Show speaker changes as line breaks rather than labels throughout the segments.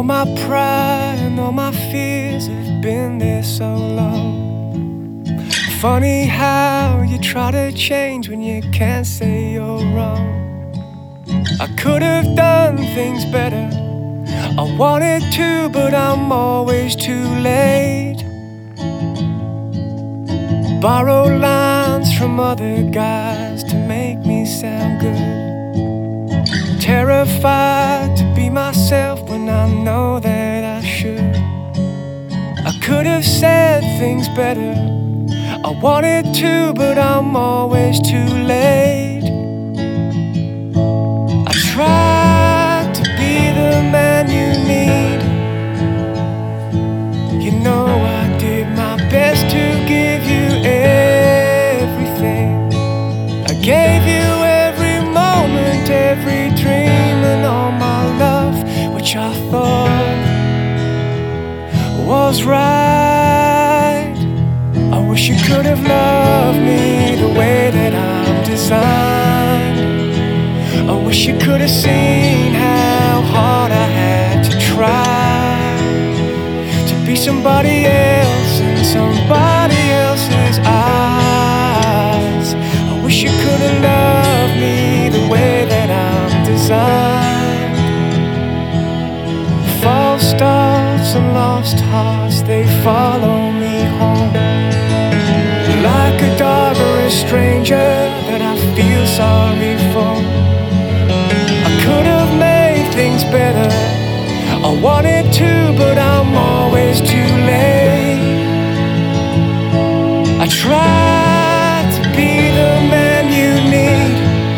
All my pride and all my fears have been there so long. Funny how you try to change when you can't say you're wrong. I could have done things better, I wanted to, but I'm always too late. Borrow lines from other guys to make me sound good. Terrified to be myself when I know that I should. I could have said things better, I wanted to, but I'm always too late. I tried to be the man you need. You know I did my best to give you everything. I gave you every moment, every dream, and all my love, which I thought was right. I wish you could have loved me the way that I'm designed. I wish you could have seen how hard I had to try to be somebody else in somebody else's eyes. I wish you could have loved me the way that I'm designed. False starts and lost hearts, they follow me home. Like a dog or a stranger that I feel sorry for. I could have made things better, I wanted to, but I'm always too late. I tried to be the man you need.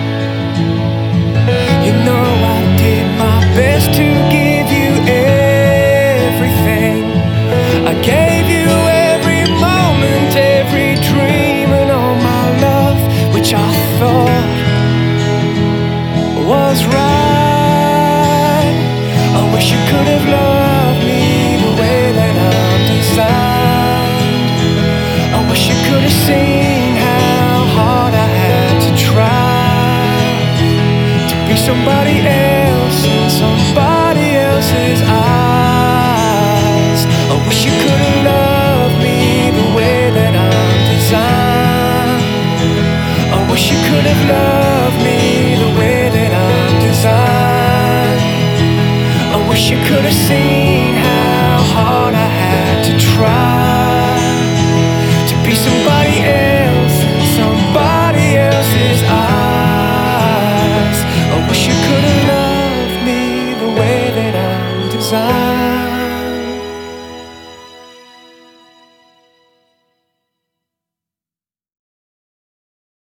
You know I did my best to give you everything. I gave you every moment, every dream, and all my love, which I thought was right. I wish you could have loved me the way that I'm designed. I wish you could have seen how hard I had to try to be somebody else in somebody else's eyes. I wish you could have loved me the way that I'm designed. I wish you could have loved me the way that I'm designed. I wish you could have seen how hard I had to try to be somebody else in somebody else's eyes. I wish you could have loved me the way that I'm designed.